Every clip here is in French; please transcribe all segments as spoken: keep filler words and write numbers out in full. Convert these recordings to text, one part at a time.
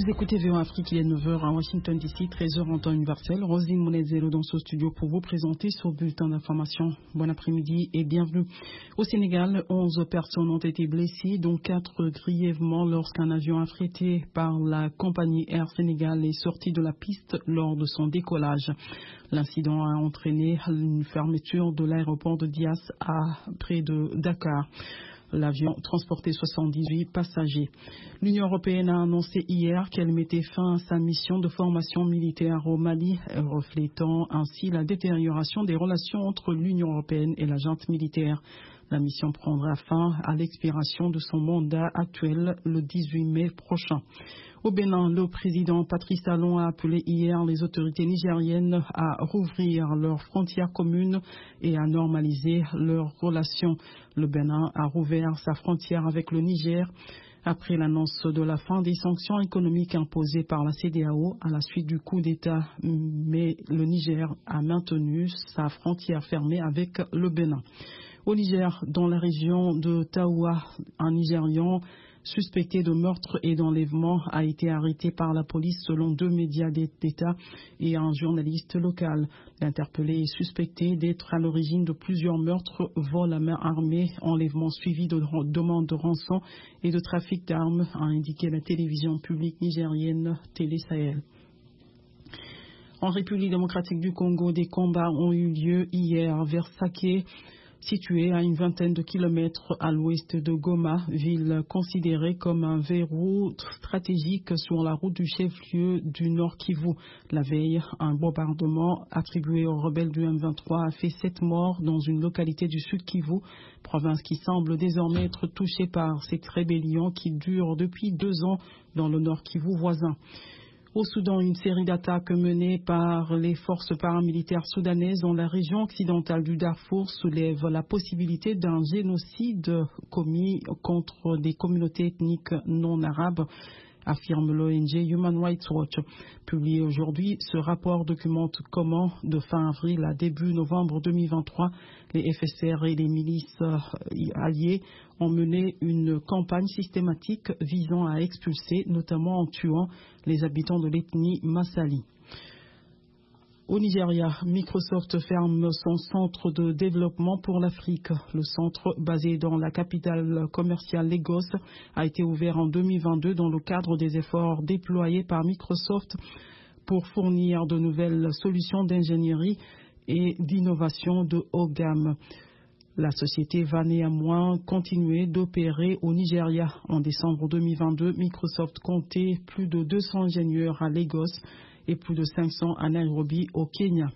écoutez V O A Afrique, il est neuf heures à Washington D C, treize heures en temps universel. Roselyne Monezero dans ce studio pour vous présenter ce bulletin d'information. Bon après-midi et bienvenue. Au Sénégal, onze personnes ont été blessées, dont quatre grièvement lorsqu'un avion affrété par la compagnie Air Sénégal est sorti de la piste lors de son décollage. L'incident a entraîné une fermeture de l'aéroport de Dias à près de Dakar. L'avion transportait soixante-dix-huit passagers. L'Union européenne a annoncé hier qu'elle mettait fin à sa mission de formation militaire au Mali, reflétant ainsi la détérioration des relations entre l'Union européenne et la junte militaire. La mission prendra fin à l'expiration de son mandat actuel le dix-huit mai prochain. Au Bénin, le président Patrice Talon a appelé hier les autorités nigériennes à rouvrir leurs frontières communes et à normaliser leurs relations. Le Bénin a rouvert sa frontière avec le Niger après l'annonce de la fin des sanctions économiques imposées par la C E D E A O à la suite du coup d'État. Mais le Niger a maintenu sa frontière fermée avec le Bénin. Au Niger, dans la région de Taoua, un Nigérian suspecté de meurtre et d'enlèvement a été arrêté par la police selon deux médias d'État et un journaliste local. L'interpellé est suspecté d'être à l'origine de plusieurs meurtres, vols à main armée, enlèvements suivis de demandes de rançon et de trafic d'armes, a indiqué la télévision publique nigérienne Télé Sahel. En République démocratique du Congo, des combats ont eu lieu hier vers Saké, située à une vingtaine de kilomètres à l'ouest de Goma, ville considérée comme un verrou stratégique sur la route du chef-lieu du Nord Kivu. La veille, un bombardement attribué aux rebelles du M vingt-trois a fait sept morts dans une localité du Sud Kivu, province qui semble désormais être touchée par cette rébellion qui dure depuis deux ans dans le Nord Kivu voisin. Au Soudan, une série d'attaques menées par les forces paramilitaires soudanaises dans la région occidentale du Darfour soulève la possibilité d'un génocide commis contre des communautés ethniques non arabes, affirme l'O N G Human Rights Watch. Publié aujourd'hui, ce rapport documente comment, de fin avril à début novembre deux mille vingt-trois, les F S R et les milices alliées ont mené une campagne systématique visant à expulser, notamment en tuant, les habitants de l'ethnie Massali. Au Nigeria, Microsoft ferme son centre de développement pour l'Afrique. Le centre, basé dans la capitale commerciale Lagos, a été ouvert en deux mille vingt-deux dans le cadre des efforts déployés par Microsoft pour fournir de nouvelles solutions d'ingénierie et d'innovation de haut gamme. La société va néanmoins continuer d'opérer au Nigeria. En décembre deux mille vingt-deux, Microsoft comptait plus de deux cents ingénieurs à Lagos et plus de cinq cents à Nairobi au Kenya.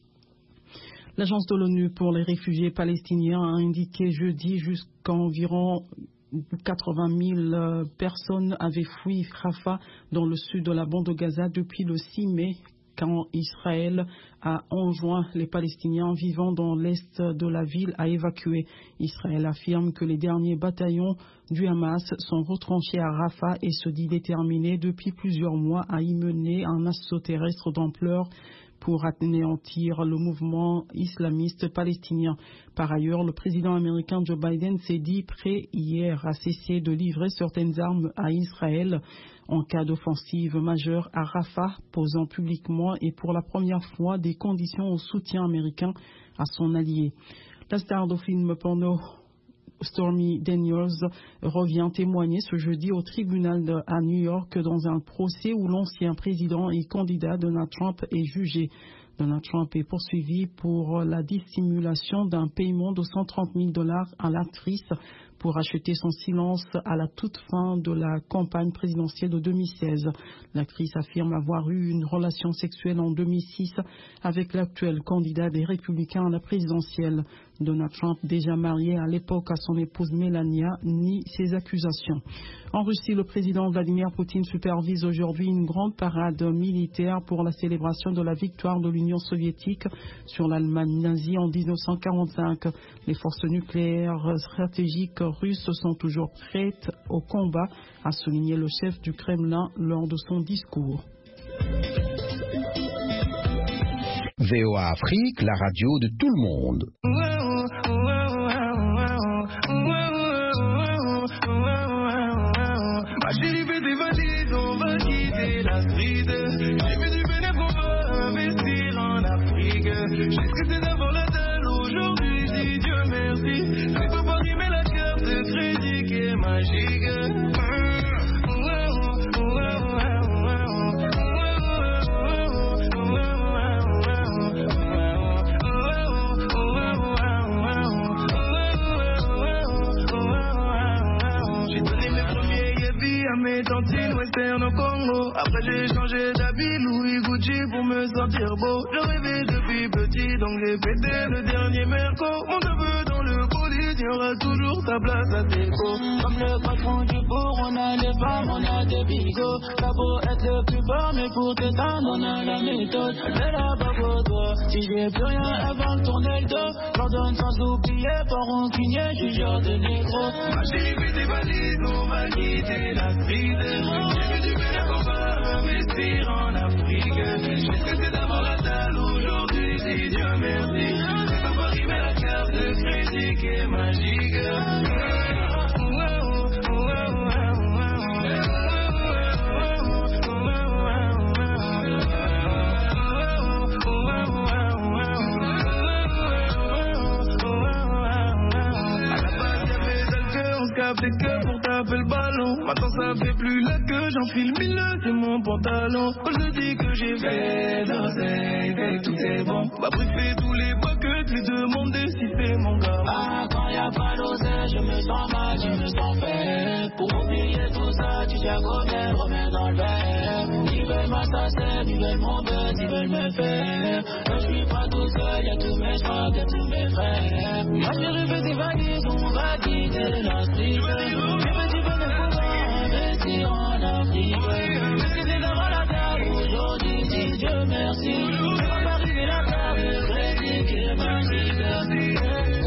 L'Agence de l'ONU pour les réfugiés palestiniens a indiqué jeudi jusqu'environ quatre-vingt mille personnes avaient fui Rafah dans le sud de la bande de Gaza depuis le six mai, quand Israël a enjoint les Palestiniens vivant dans l'est de la ville à évacuer. Israël affirme que les derniers bataillons du Hamas sont retranchés à Rafah et se dit déterminé depuis plusieurs mois à y mener un assaut terrestre d'ampleur pour anéantir le mouvement islamiste palestinien. Par ailleurs, le président américain Joe Biden s'est dit prêt hier à cesser de livrer certaines armes à Israël en cas d'offensive majeure à Rafah, posant publiquement et pour la première fois des conditions au soutien américain à son allié. La star du film porno Stormy Daniels revient témoigner ce jeudi au tribunal de, à New York dans un procès où l'ancien président et candidat Donald Trump est jugé. Donald Trump est poursuivi pour la dissimulation d'un paiement de cent trente mille dollars à l'actrice pour acheter son silence à la toute fin de la campagne présidentielle de deux mille seize. L'actrice affirme avoir eu une relation sexuelle en deux mille six avec l'actuel candidat des Républicains à la présidentielle. Donald Trump, déjà marié à l'époque à son épouse Melania, nie ces accusations. En Russie, le président Vladimir Poutine supervise aujourd'hui une grande parade militaire pour la célébration de la victoire de l'Union soviétique sur l'Allemagne nazie en dix-neuf cent quarante-cinq. Les forces nucléaires stratégiques russes sont toujours prêtes au combat, a souligné le chef du Kremlin lors de son discours. V O A Afrique, la radio de tout le monde. Ma chérie fait des valises, on va quitter. sentir beau. Je rêvais depuis petit, donc j'ai pété le dernier merco. Mon neveu dans le bolide, il y aura toujours ta place à déco. Comme le patron du bourg, on a des femmes, on a des bigots. T'as beau être le plus fort, mais pour t'éteindre, on a la méthode. Elle est là-bas pour toi. Si j'ai plus rien, elle va me tourner le dos. Pardonne sans oublier, pas rancunier, je suis genre de négro. Ma chérie fait des valises, on va quitter la street. J'ai vu du bien qu'on va investir en Afrique. J'ai stressé d'avoir la dalle aujourd'hui, si Dieu merci. C'est pas Paris, mais la carte de crédit qui est magique. C'est que pour taper le ballon. Maintenant ça fait plus la queue, j'enfile mille, c'est mon pantalon. Quand je dis que j'ai fait d'oseille, que tout est bon. Bah briefer tous les buckets, lui demander si c'est mon gars. Ah, quand y'a pas d'oseille, je me sens mal, je me sens fait. Pour oublier tout ça, tu tiens connaît, remets dans le verre. Ils veulent m'assasser, ils veulent mon buzz, ils veulent me faire. Je suis pas tout seul, y'a tous mes frères, y'a tous mes frères. Moi j'ai rêvé des valises, on va quitter la street. Tu veux du bonheur pour investir en Afrique. Qu'est-ce que c'est d'avoir la table aujourd'hui, si Dieu merci. Je vais pas arriver la table, le crédit qui est magique.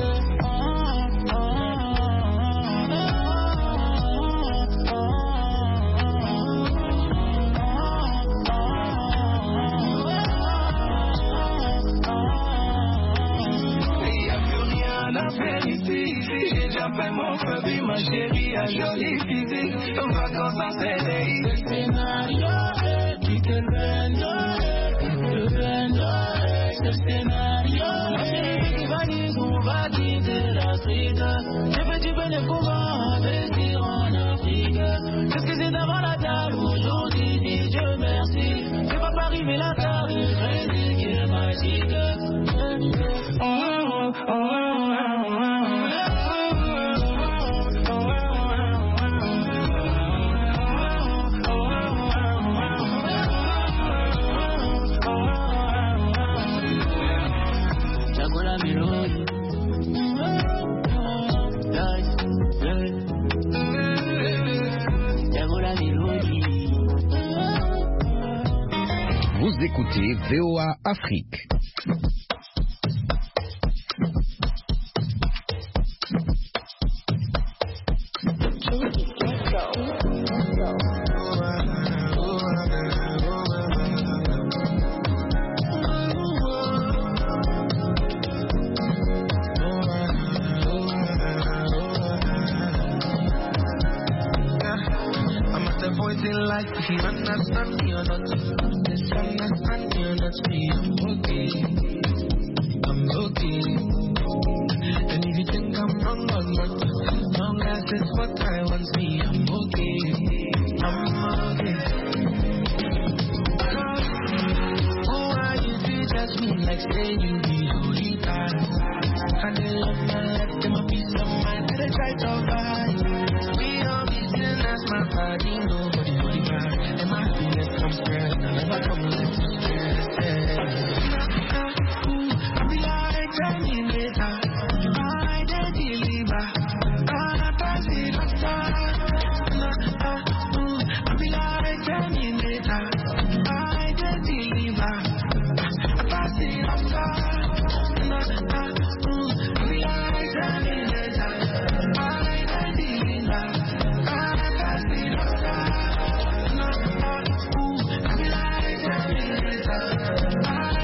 J'ai déjà fait mon feu, ma chérie a jolie physique. Ton vacances en C D I. Le scénario est qui te vendo, le vendo, c'est le scénario. Ma chérie qui valise, on va quitter la street. J'ai fait du bonheur pour investir en Afrique. Qu'est-ce que c'est d'avoir la dalle aujourd'hui, dis Dieu merci. C'est pas Paris mais la table, le crédit qui est magique. Oh, oh, oh, oh. Vous écoutez V O A Afrique. If you understand me or not, misunderstand me or not, me, I'm okay, I'm okay. And if you think I'm wrong or not, long as it's what I want, me, I'm okay, I'm okay. Oh, why you do judge me like say you be holy God? I dey love my life, them a peace of mind, they try to buy. We all be sin as my body, nobody. I'm scared, I never come with you stress.